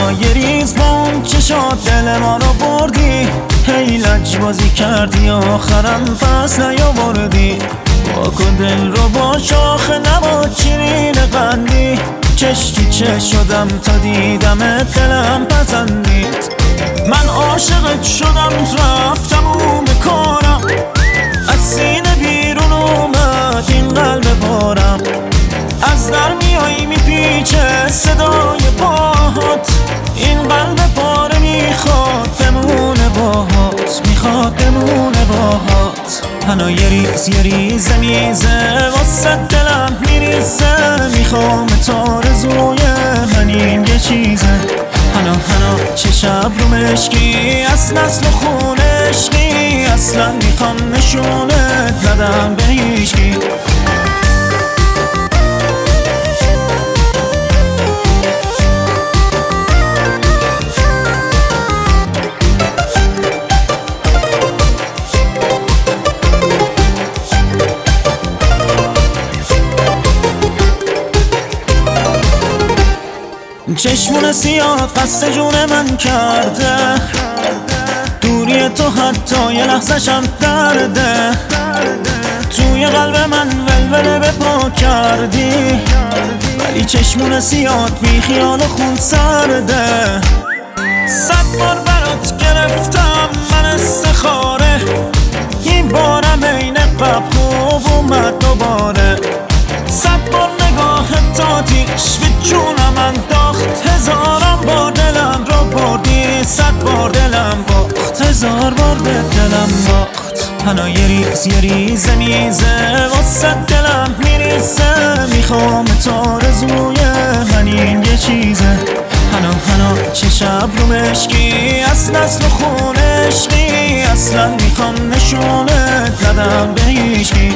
حالا یه ریز با اون چشات دل ما رو بردی، هی لجبازی کردی آخرم پس نیاوردی. واکن دل رو با شاخ نبات شیرین قندی، چش تو چش شدم تا دیدم دلم پسندید. من عاشقت شدم رفتم اون کارم، از سینه بیرون اومد این قلب بارم. از در میایی میپیچه صدای پاهات، این قلب پاره میخواد بمونه باهات، میخواد بمونه باهات. هنو یه ریز میزه واسه دلم میریزه، میخوام تا رزوی منین یه چیزه. هنو چه شب رو مشکی از نسل و خون عشقی، اصلا میخوام نشونت ندم به هیچکی. چشمون سیاه قصد جون من کرده، دوری تو حتی یه لحظه شم درده. توی قلب من ولوله به پا کردی، ولی چشمون سیاه بی خیال خون سرده. 100 بار برات گرفتم من استخاره، این بارم عین قبل خوب اومد دوباره. 100 بار نگاه تاتیش به جونم انداخت، 1000 بار دلم رو بردی، 100 بار دلم باخت، 1000 بار به دلم باخت. هنو یه ریز میزه واسه دلم میریزه، میخوام تا رزوی منین یه چیزه. هنو چه شب رو مشکی از نسل و خون عشقی، اصلا میخوام نشونت ندم به هیچکی.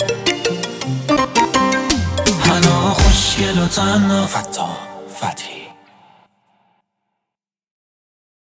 خوشگل و تنها فتا فتحی